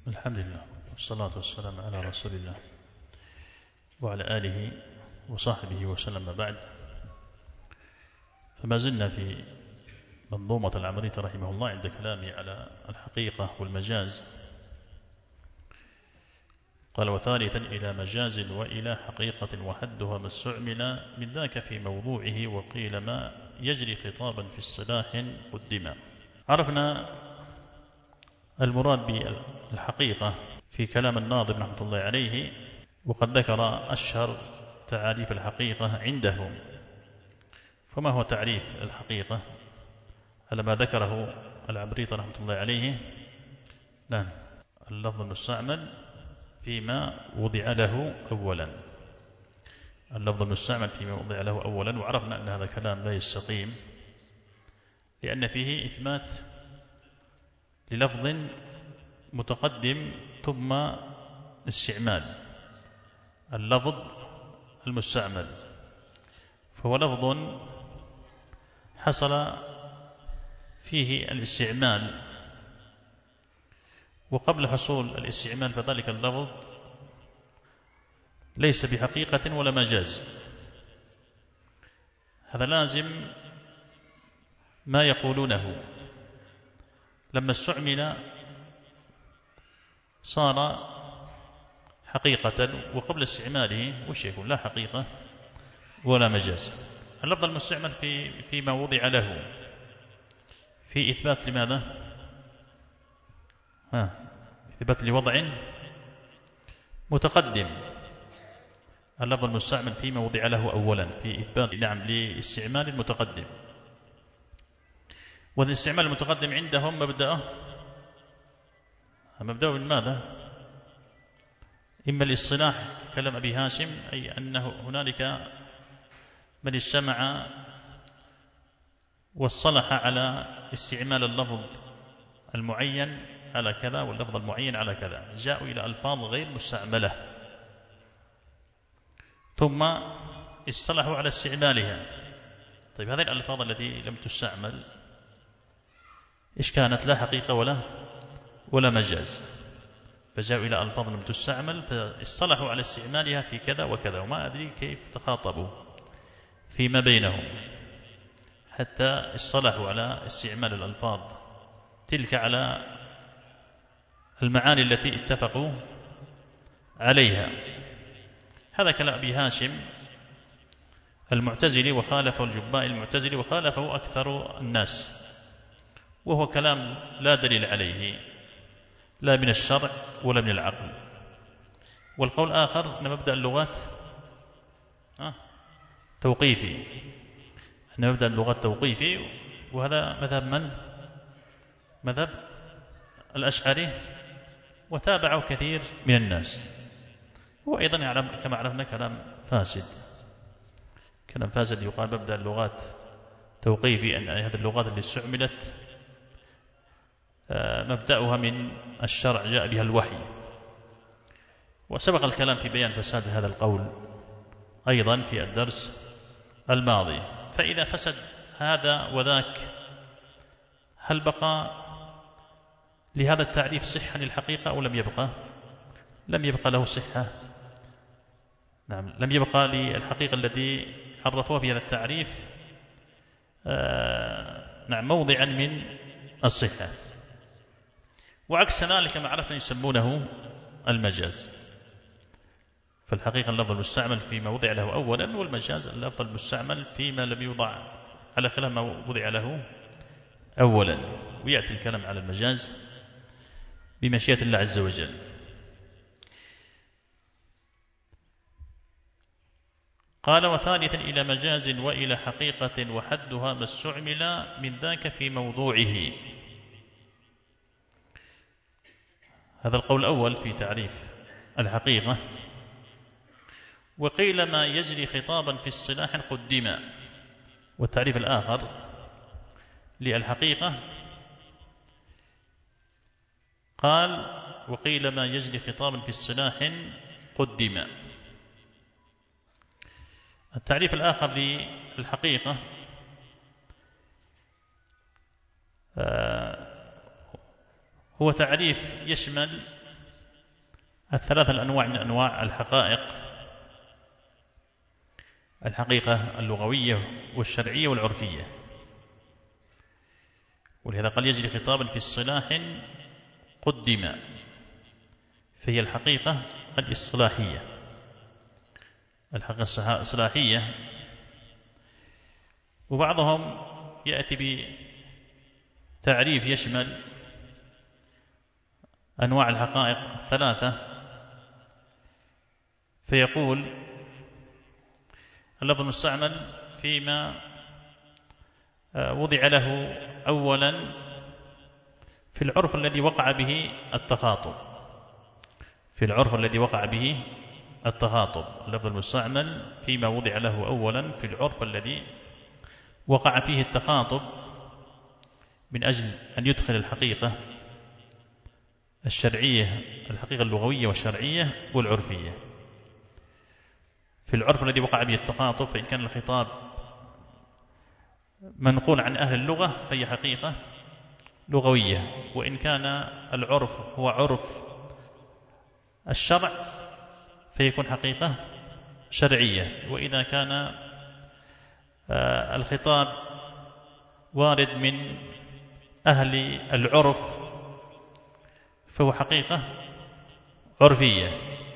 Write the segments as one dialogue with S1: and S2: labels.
S1: الحمد لله والصلاة والسلام على رسول الله وعلى آله وصحبه وسلم. بعد، فما زلنا في منظومة العمرية رحمه الله عند كلامه على الحقيقة والمجاز. قال: وثالثا إلى مجاز وإلى حقيقة وحدها ما استعمل من ذاك في موضوعه، وقيل ما يجري خطابا في اصطلاح قدما. عرفنا المراد بالحقيقة في كلام الناظم رحمة الله عليه، وقد ذكر أشهر تعريف الحقيقة عندهم. فما هو تعريف الحقيقة على ما ذكره العمريطي رحمة الله عليه؟ نعم، اللفظ المستعمل فيما وضع له أولا. اللفظ المستعمل فيما وضع له أولا. وعرفنا أن هذا كلام لا يستقيم، لأن فيه إثبات للفظ متقدم ثم استعمال. اللفظ المستعمل فهو لفظ حصل فيه الاستعمال، وقبل حصول الاستعمال فذلك اللفظ ليس بحقيقة ولا مجاز. هذا لازم ما يقولونه. لما استعمل صار حقيقة، وقبل استعماله وش يكون؟ لا حقيقة ولا مجاز. اللفظ المستعمل فيما وضع له في إثبات لماذا؟ إثبات لوضع متقدم. اللفظ المستعمل فيما وضع له أولا في إثبات لاستعمال المتقدم. والاستعمال المتقدم عندهم مبدأه من ماذا؟ إما الاصطلاح كلام أبي هاشم، أي أنه هنالك من اجتمع واصطلح على استعمال اللفظ المعين على كذا واللفظ المعين على كذا، جاءوا إلى ألفاظ غير مستعملة ثم اصطلحوا على استعمالها. طيب، هذه الألفاظ التي لم تستعمل إيش كانت؟ لا حقيقة ولا مجاز. فجاءوا إلى ألفاظ لم تستعمل فاصطلحوا على استعمالها في كذا وكذا، وما أدري كيف تخاطبوا فيما بينهم حتى اصطلحوا على استعمال الألفاظ تلك على المعاني التي اتفقوا عليها. هذا كلام أبي هاشم المعتزلي، وخالفه الجبائي المعتزلي، وخالفه أكثر الناس، وهو كلام لا دليل عليه لا من الشرع ولا من العقل. والقول الآخر أن مبدأ اللغات توقيفي، أن مبدأ اللغات توقيفي، وهذا مذهب من؟ مذهب الأشعري، وتابعه كثير من الناس. هو أيضا كما عرفنا كلام فاسد، كلام فاسد. يقال مبدأ اللغات توقيفي، أن هذه اللغات اللي استعملت مبدأها من الشرع جاء بها الوحي. وسبق الكلام في بيان فساد هذا القول أيضا في الدرس الماضي. فإذا فسد هذا وذاك، هل بقى لهذا التعريف صحة للحقيقة أو لم يبقى؟ لم يبقى له صحة. نعم، لم يبقى للحقيقة التي عرفوها بهذا التعريف موضعا من الصحة. وعكس ذلك ما عرفنا يسمونه المجاز. فالحقيقة اللفظ المستعمل فيما وضع له أولا، والمجاز اللفظ المستعمل فيما لم يوضع على خلاف ما وضع له أولا. ويأتي الكلام على المجاز بمشيئة الله عز وجل. قال: وثالثا إلى مجاز وإلى حقيقة وحدها ما استعمل من ذاك في موضوعه. هذا القول الأول في تعريف الحقيقة. وقيل ما يجري خطابا في اصطلاح قدما. والتعريف الآخر للحقيقة قال: وقيل ما يجري خطابا في اصطلاح قدما. التعريف الآخر للحقيقة هو تعريف يشمل الثلاثة الأنواع من أنواع الحقائق: الحقيقة اللغوية والشرعية والعرفية. ولهذا قال يجري خطابا في اصطلاح قدم، فهي الحقيقة الاصطلاحية. الحقيقة الاصطلاحية، وبعضهم يأتي بتعريف يشمل أنواع الحقائق الثلاثة، فيقول: اللفظ المستعمل فيما وضع له أولا في العرف الذي وقع به التخاطب. في العرف الذي وقع به التخاطب، اللفظ المستعمل فيما وضع له أولا في العرف الذي وقع فيه التخاطب، من أجل أن يدخل الحقيقة الشرعية، الحقيقة اللغوية والشرعية والعرفية. في العرف الذي وقع به التخاطب، فإن كان الخطاب منقول عن أهل اللغة فهي حقيقة لغوية، وإن كان العرف هو عرف الشرع فيكون حقيقة شرعية. وإذا كان الخطاب وارد من أهل العرف فهو حقيقة عرفية.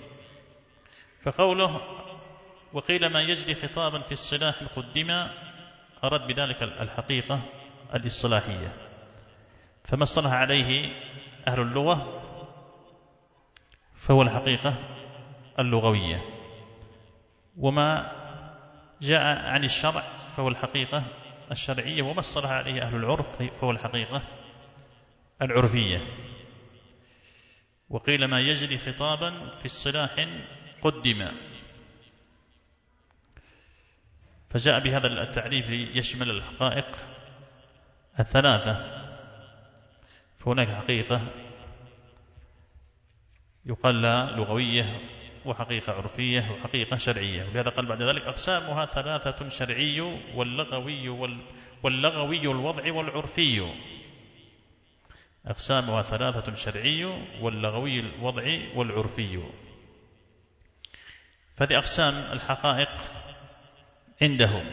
S1: فقوله: وقيل ما يجري خطابا في الصلاح قدم، أراد بذلك الحقيقة الاصطلاحية. فما اصطلح عليه أهل اللغة فهو الحقيقة اللغوية، وما جاء عن الشرع فهو الحقيقة الشرعية، وما اصطلح عليه أهل العرف فهو الحقيقة العرفية. وقيل ما يجري خطابا في اصطلاح قدم، فجاء بهذا التعريف يشمل الحقائق الثلاثة. فهناك حقيقة يقال لها لغوية، وحقيقة عرفية، وحقيقة شرعية. ولهذا قال بعد ذلك: أقسامها ثلاثة: شرعي واللغوي الوضع والعرفي. أقسامها ثلاثة: شرعي واللغوي الوضع والعرفي. فهذه أقسام الحقائق عندهم.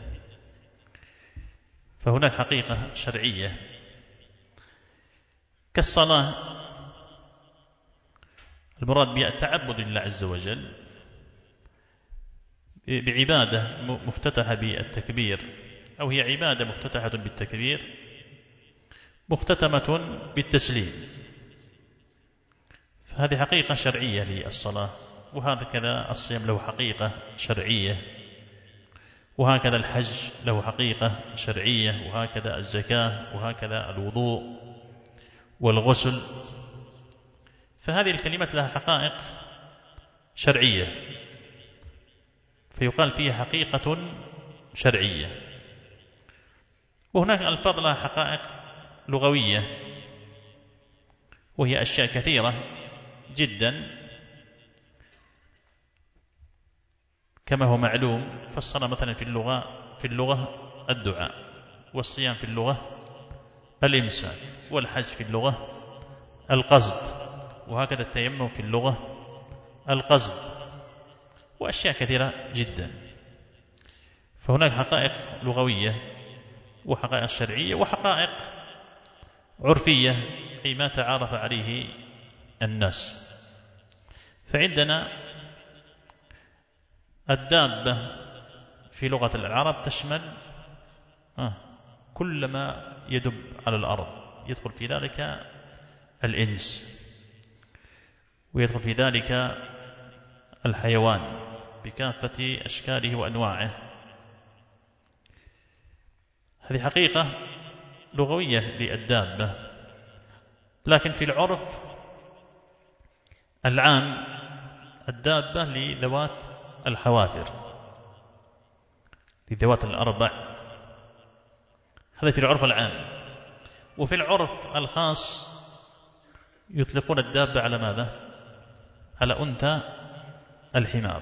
S1: فهناك حقيقة شرعية كالصلاة، المراد بها التعبد لله عز وجل بعبادة مفتتحة بالتكبير، أو هي عبادة مفتتحة بالتكبير مختتمة بالتسليم، فهذه حقيقة شرعية للصلاة. وهكذا الصيام له حقيقة شرعية، وهكذا الحج له حقيقة شرعية، وهكذا الزكاة، وهكذا الوضوء والغسل. فهذه الكلمات لها حقائق شرعية، فيقال فيها حقيقة شرعية. وهناك ألفاظ لها حقائق لغوية، وهي أشياء كثيرة جدا كما هو معلوم. فالصلاة مثلا في اللغة الدعاء، والصيام في اللغة الإمساك، والحج في اللغة القصد، وهكذا التيمم في اللغة القصد، وأشياء كثيرة جدا. فهناك حقائق لغوية، وحقائق شرعية، وحقائق عرفية، أي ما تعارف عليه الناس. فعندنا الدابة في لغة العرب تشمل كل ما يدب على الأرض، يدخل في ذلك الإنس، ويدخل في ذلك الحيوان بكافة أشكاله وأنواعه. هذه حقيقة لغوية للدابة. لكن في العرف العام الدابة لذوات الحوافر، لذوات الأربع، هذا في العرف العام. وفي العرف الخاص يطلقون الدابة على ماذا؟ على أنثى الحمار.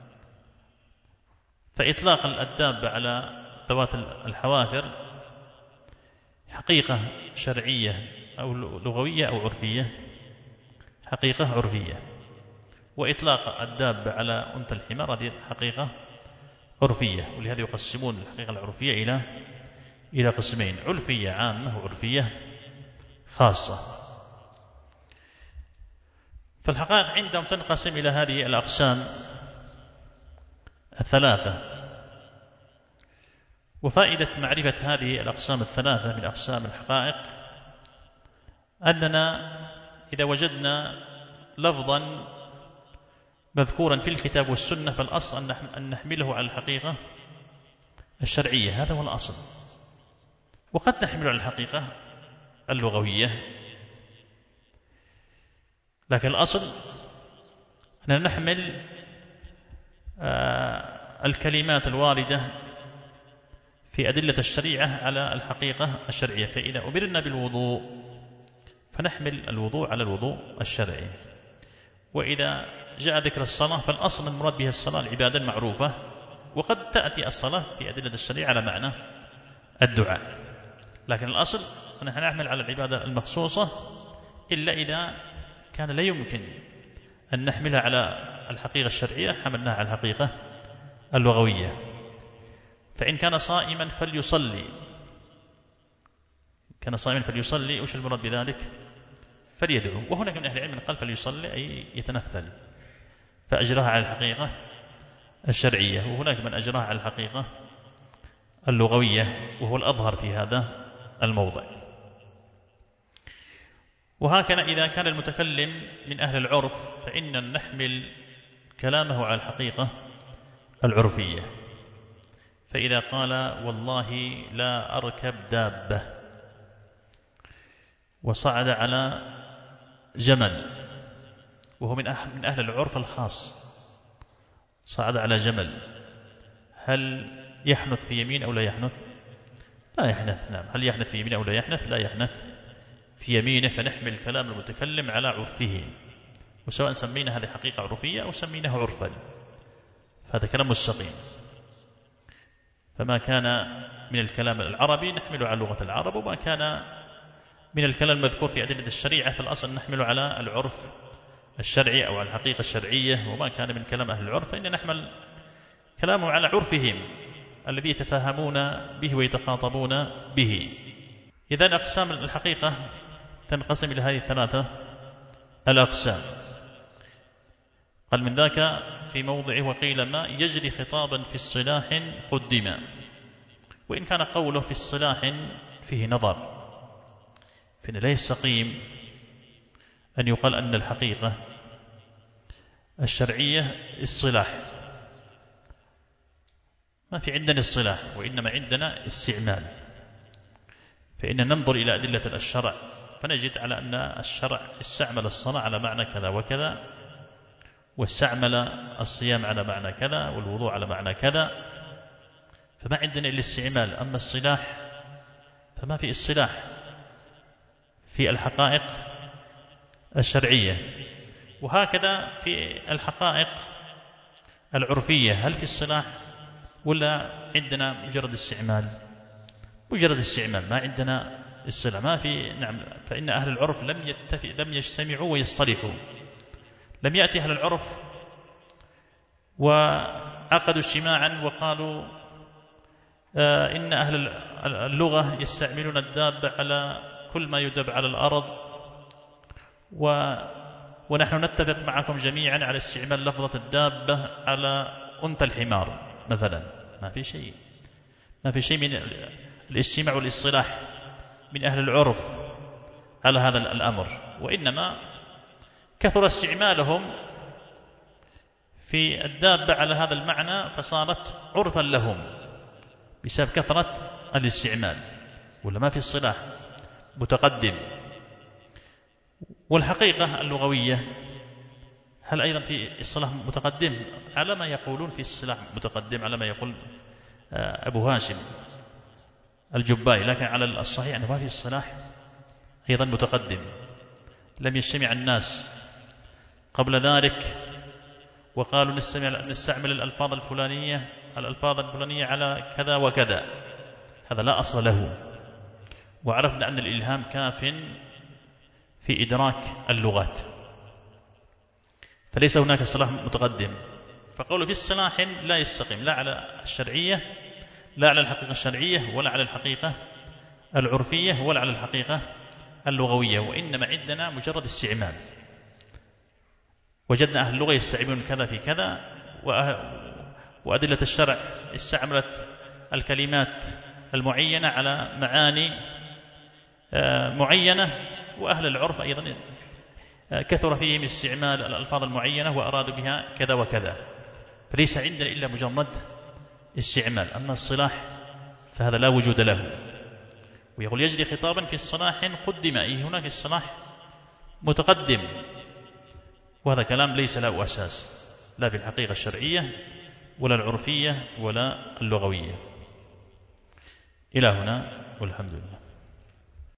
S1: فإطلاق الدابة على ذوات الحوافر حقيقة شرعية أو لغوية أو عرفية؟ حقيقة عرفية. وإطلاق الدابة على أنثى الحمار هذه حقيقة عرفية، ولهذا يقسمون الحقيقة العرفية إلى قسمين: عرفية عامة وعرفية خاصة. فالحقائق عندهم تنقسم إلى هذه الأقسام الثلاثة. وفائدة معرفة هذه الأقسام الثلاثة من أقسام الحقائق أننا إذا وجدنا لفظا مذكورا في الكتاب والسنة فالأصل أن نحمله على الحقيقة الشرعية، هذا هو الأصل. وقد نحمله على الحقيقة اللغوية، لكن الأصل أننا نحمل الكلمات الواردة في أدلة الشريعة على الحقيقة الشرعية. فإذا أمرنا بالوضوء فنحمل الوضوء على الوضوء الشرعي، وإذا جاء ذكر الصلاة فالأصل المراد بها الصلاة العبادة المعروفة، وقد تأتي الصلاة في أدلة الشريعة على معنى الدعاء، لكن الأصل أن نحن نحمل على العبادة المخصوصة إلا إذا كان لا يمكن أن نحملها على الحقيقة الشرعية حملناها على الحقيقة اللغوية. فإن كان صائما فليصلي، كان صائما فليصلي، وش المراد بذلك؟ فليدعو. وهناك من أهل العلم من قال فليصلي أي يتنفل، فأجراها على الحقيقة الشرعية، وهناك من أجراها على الحقيقة اللغوية، وهو الأظهر في هذا الموضع. وهكذا إذا كان المتكلم من أهل العرف فإننا نحمل كلامه على الحقيقة العرفية. فإذا قال والله لا أركب دابة وصعد على جمل، وهو من أهل العرف الخاص، صعد على جمل، هل يحنث في يمين أو لا يحنث؟ لا يحنث. نعم. هل يحنث في يمين أو لا يحنث؟ لا يحنث في يمينه. فنحمل كلام المتكلم على عرفه، وسواء سمينا هذه حقيقة عرفية أو سميناه عرفا فهذا كلام مستقيم. فما كان من الكلام العربي نحمله على لغة العرب، وما كان من الكلام المذكور في أدلة الشريعة فالأصل نحمله على العرف الشرعي أو على الحقيقة الشرعية. وما كان من كلام أهل العرف فإن نحمل كلامه على عرفهم الذي يتفاهمون به ويتخاطبون به. إذن أقسام الحقيقة تنقسم إلى هذه الثلاثة الأقسام. قال من ذاك في موضعه وقيل ما يجري خطابا في الصلاح قدما، وإن كان قوله في الصلاح فيه نظر، فإن لا يستقيم أن يقال أن الحقيقة الشرعية الصلاح، ما في عندنا الصلاح، وإنما عندنا استعمال. فإن ننظر إلى أدلة الشرع فنجد على أن الشرع استعمل الصلاة على معنى كذا وكذا، واستعمل الصيام على معنى كذا، والوضوء على معنى كذا، فما عندنا إلا الاستعمال. أما الصلاح فما في الصلاح في الحقائق الشرعية. وهكذا في الحقائق العرفية، هل في الصلاح ولا عندنا مجرد استعمال؟ مجرد استعمال، ما عندنا الصلاح، ما في. نعم. فإن أهل العرف لم يجتمعوا ويصطلحوا، لم يأتي أهل العرف وعقدوا اجتماعا وقالوا إن أهل اللغة يستعملون الدابة على كل ما يدب على الأرض، ونحن نتفق معكم جميعا على استعمال لفظة الدابة على أنثى الحمار مثلا. ما في شيء من الاجتماع والاصطلاح من أهل العرف على هذا الأمر، وإنما كثر استعمالهم في الدابة على هذا المعنى فصارت عرفا لهم بسبب كثرة الاستعمال، ولا ما في الصلاح متقدم. والحقيقة اللغوية هل أيضا في الصلاح متقدم؟ على ما يقولون في الصلاح متقدم، على ما يقول أبو هاشم الجبائي، لكن على الصحيح أنه ما في الصلاح أيضا متقدم. لم يجتمع الناس قبل ذلك وقالوا نستعمل الألفاظ الفلانية على كذا وكذا، هذا لا أصل له. وعرفنا أن الإلهام كاف في إدراك اللغات. فليس هناك اصطلاح متقدم. فقوله في اصطلاح لا يستقيم لا على الشرعية، لا على الحقيقة الشرعية، ولا على الحقيقة العرفية، ولا على الحقيقة اللغوية، وإنما عندنا مجرد استعمال. وجدنا أهل اللغة يستعملون كذا في كذا، وأدلة الشرع استعملت الكلمات المعينة على معاني معينة، وأهل العرف أيضا كثر فيهم استعمال الألفاظ المعينة وأرادوا بها كذا وكذا. فليس عندنا إلا مجرد استعمال. أما الصلاح فهذا لا وجود له. ويقول يجري خطابا في الصلاح قدم، أي هناك الصلاح متقدم، وهذا كلام ليس له أساس لا في الحقيقة الشرعية ولا العرفية ولا اللغوية. إلى هنا والحمد لله.